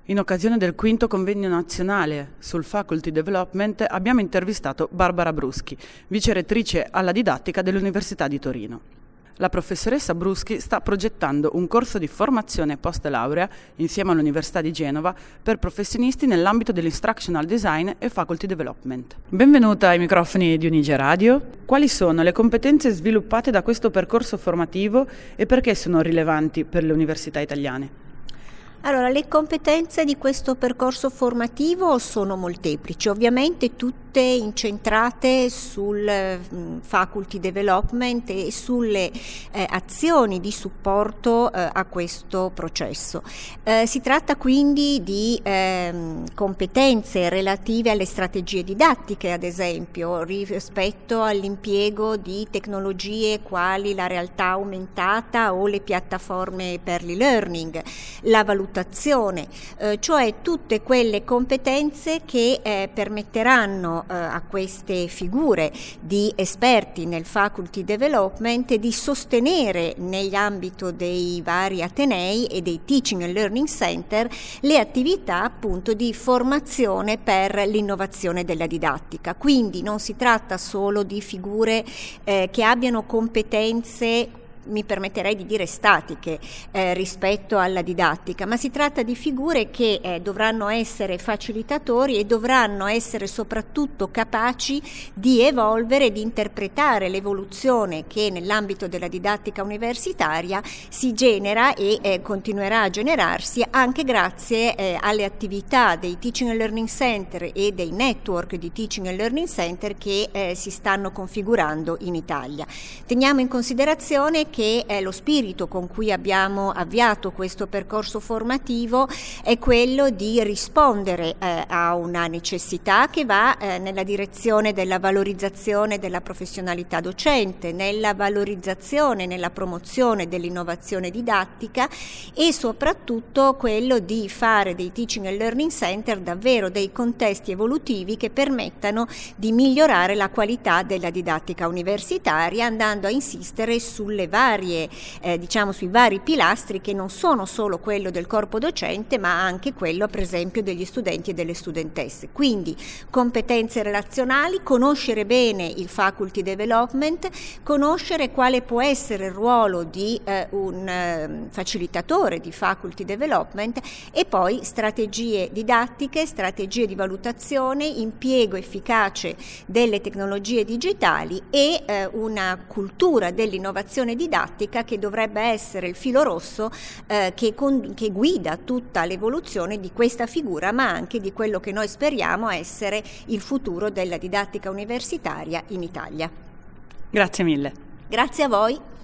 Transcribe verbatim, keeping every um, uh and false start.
In occasione del quinto convegno nazionale sul Faculty Development abbiamo intervistato Barbara Bruschi, vicerettrice alla didattica dell'Università di Torino. La professoressa Bruschi sta progettando un corso di formazione post-laurea insieme all'Università di Genova per professionisti nell'ambito dell'instructional design e faculty development. Benvenuta ai microfoni di Unige Radio. Quali sono le competenze sviluppate da questo percorso formativo e perché sono rilevanti per le università italiane? Allora, le competenze di questo percorso formativo sono molteplici, ovviamente tutte incentrate sul um, faculty development e sulle eh, azioni di supporto eh, a questo processo. Eh, si tratta quindi di eh, competenze relative alle strategie didattiche, ad esempio, rispetto all'impiego di tecnologie quali la realtà aumentata o le piattaforme per l'e-learning, la valutazione, eh, cioè tutte quelle competenze che eh, permetteranno eh, a queste figure di esperti nel faculty development di sostenere nell'ambito dei vari atenei e dei teaching and learning center le attività appunto di formazione per l'innovazione della didattica. Quindi non si tratta solo di figure eh, che abbiano competenze, mi permetterei di dire statiche eh, rispetto alla didattica, ma si tratta di figure che eh, dovranno essere facilitatori e dovranno essere soprattutto capaci di evolvere e di interpretare l'evoluzione che nell'ambito della didattica universitaria si genera e eh, continuerà a generarsi anche grazie eh, alle attività dei Teaching and Learning Center e dei network di Teaching and Learning Center che eh, si stanno configurando in Italia. Teniamo in considerazione che che è lo spirito con cui abbiamo avviato questo percorso formativo è quello di rispondere eh, a una necessità che va eh, nella direzione della valorizzazione della professionalità docente, nella valorizzazione, nella promozione dell'innovazione didattica e soprattutto quello di fare dei Teaching and Learning Center davvero dei contesti evolutivi che permettano di migliorare la qualità della didattica universitaria, andando a insistere sulle varie Varie, eh, diciamo sui vari pilastri che non sono solo quello del corpo docente ma anche quello per esempio degli studenti e delle studentesse. Quindi competenze relazionali, conoscere bene il faculty development, conoscere quale può essere il ruolo di eh, un eh, facilitatore di faculty development e poi strategie didattiche, strategie di valutazione, impiego efficace delle tecnologie digitali e eh, una cultura dell'innovazione didattica che dovrebbe essere il filo rosso eh, che, con, che guida tutta l'evoluzione di questa figura, ma anche di quello che noi speriamo essere il futuro della didattica universitaria in Italia. Grazie mille. Grazie a voi.